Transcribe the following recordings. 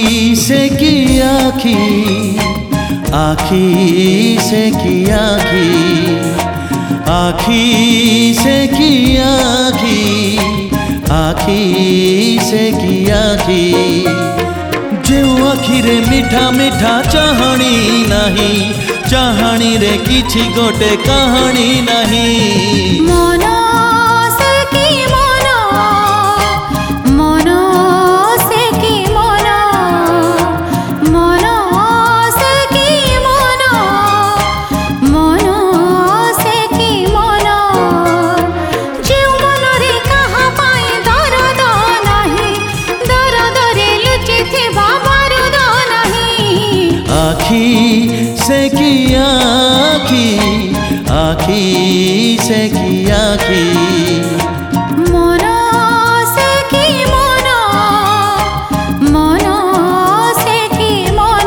से की आखी, आखी से की आखी, आखी से की आखी, आखी से की आखी। जो आखिरे मीठा मीठा चाहणी नहीं, चाहणी रे किछि गोटे कहानी नहीं। मन से की मन, मन से की मन, मन से की मन, मन से की मन। जो मन रे कहा पाए दर्द नहीं, दर्द रे लुचिथिबा बारूद नहीं। आखी से की आखी, आखी से की आखी। मन से की मन, मन से की मन।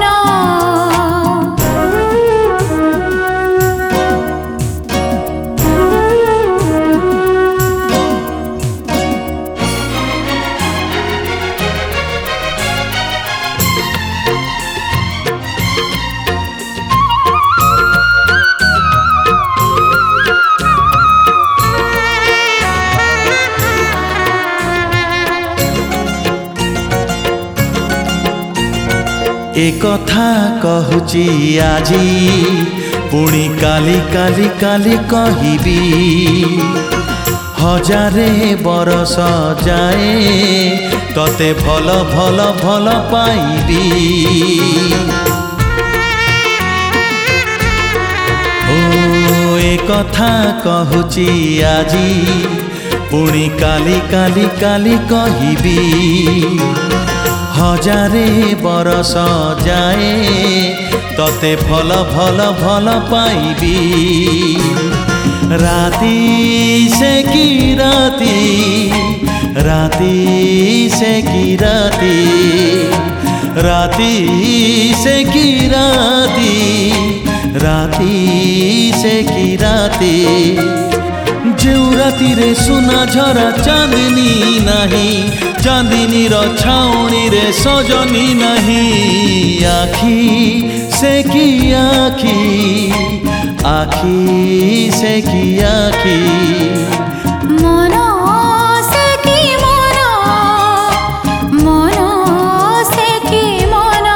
ए कथा कहूची आजी, पुणी काली काली काली कहिबी। हजारे बरस जाए तते भल भल भल पाइबी। ओ ए कथा कहूची आजी, पुणी काली काली काली कहिबी। हजारे बरस जाए तते भल भल भल पाइबी। राती से की राती, राती से की राती, राती से की राती, राती से की राती। जो राती रे सुना झरा चांदनी नहीं, चांदनी रो छाउनी रे सजनी नहीं। आखी से की आखी, आखी से की आखी। मन से की मन, मन से की मन।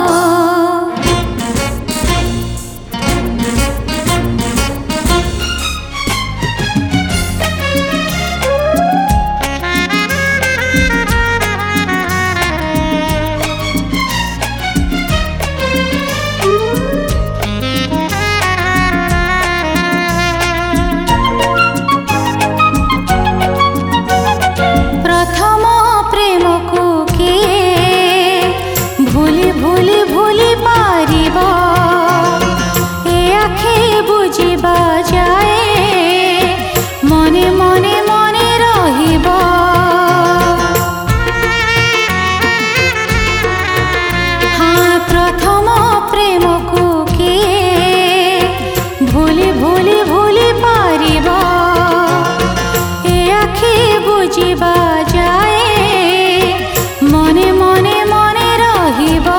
प्रथम प्रेम को किए भूली भूली भूली पारिबा। ए आखे बुझिबा जाए मने मने मने रहिबा। हाँ प्रथम प्रेम को किए भूली भूली भूली पारिबा। ए आखे बुझिबा जाए मने मने मने रहिबा।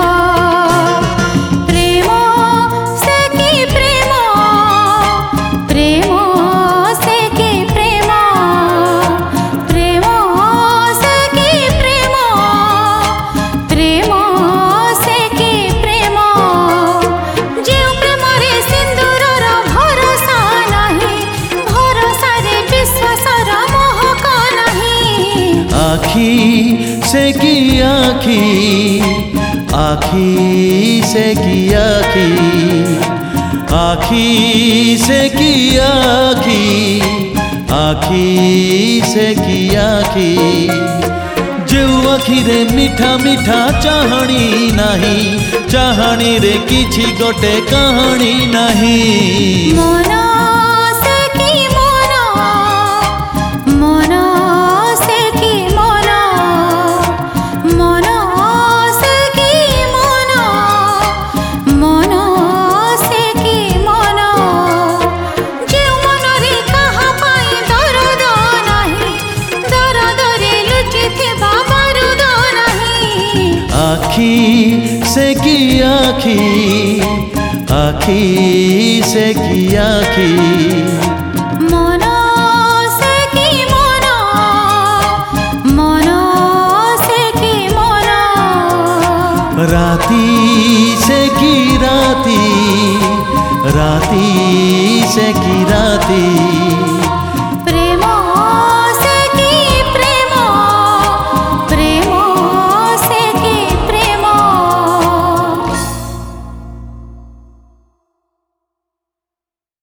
प्रेम से की प्रेम, प्रेम से की प्रेम, प्रेम से की प्रेम, प्रेम से की प्रेम। जो प्रेम रे सिंदूरर भरोसा नहीं, भरोसा रे विश्वासर महक नहीं। आखी से की आखी, आखी से की आखी, आखी से की आखी, आखी से की आखी। जो आखिरे मीठा मीठा चाहणी नहीं, चाहणी रे किछि गोटे कहानी नहीं। मन से की मन, मन से की मन, मन से की मन, मन से की मन। जो मन रे कहा पाए दर्द नहीं, दर्द रे लुचिथिबा बारूद नहीं। आखी से की आखी, आखी से की आखी। मन से की मन, मन से की मन। राती से की राती, राती से की राती।